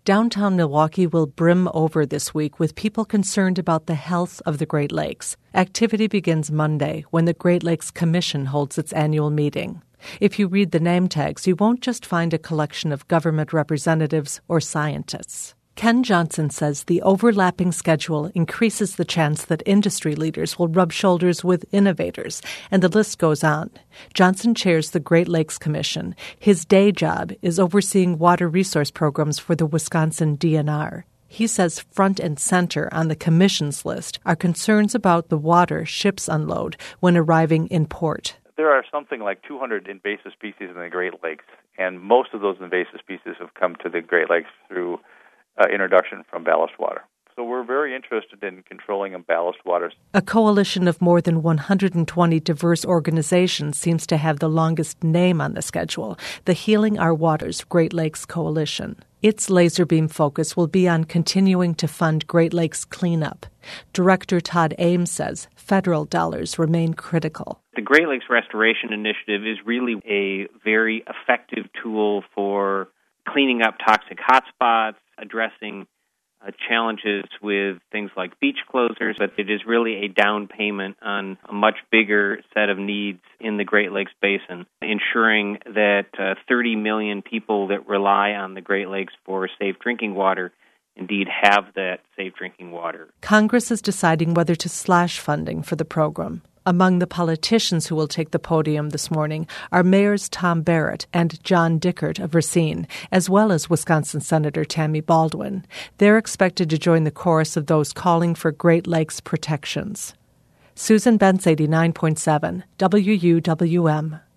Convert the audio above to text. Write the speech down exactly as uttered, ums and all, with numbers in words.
Downtown Milwaukee will brim over this week with people concerned about the health of the Great Lakes. Activity begins Monday when the Great Lakes Commission holds its annual meeting. If you read the name tags, you won't just find a collection of government representatives or scientists. Ken Johnson says the overlapping schedule increases the chance that industry leaders will rub shoulders with innovators, and the list goes on. Johnson chairs the Great Lakes Commission. His day job is overseeing water resource programs for the Wisconsin D N R. He says front and center on the commission's list are concerns about the water ships unload when arriving in port. There are something like two hundred invasive species in the Great Lakes, and most of those invasive species have come to the Great Lakes through Uh, introduction from ballast water. So we're very interested in controlling ballast waters. A coalition of more than one hundred twenty diverse organizations seems to have the longest name on the schedule, the Healing Our Waters Great Lakes Coalition. Its laser beam focus will be on continuing to fund Great Lakes cleanup. Director Todd Ames says federal dollars remain critical. The Great Lakes Restoration Initiative is really a very effective tool for cleaning up toxic hotspots, addressing uh, challenges with things like beach closures, but it is really a down payment on a much bigger set of needs in the Great Lakes Basin, ensuring that uh, thirty million people that rely on the Great Lakes for safe drinking water indeed have that safe drinking water. Congress is deciding whether to slash funding for the program. Among the politicians who will take the podium this morning are Mayors Tom Barrett and John Dickert of Racine, as well as Wisconsin Senator Tammy Baldwin. They're expected to join the chorus of those calling for Great Lakes protections. Susan Bentz, eighty-nine point seven, W U W M.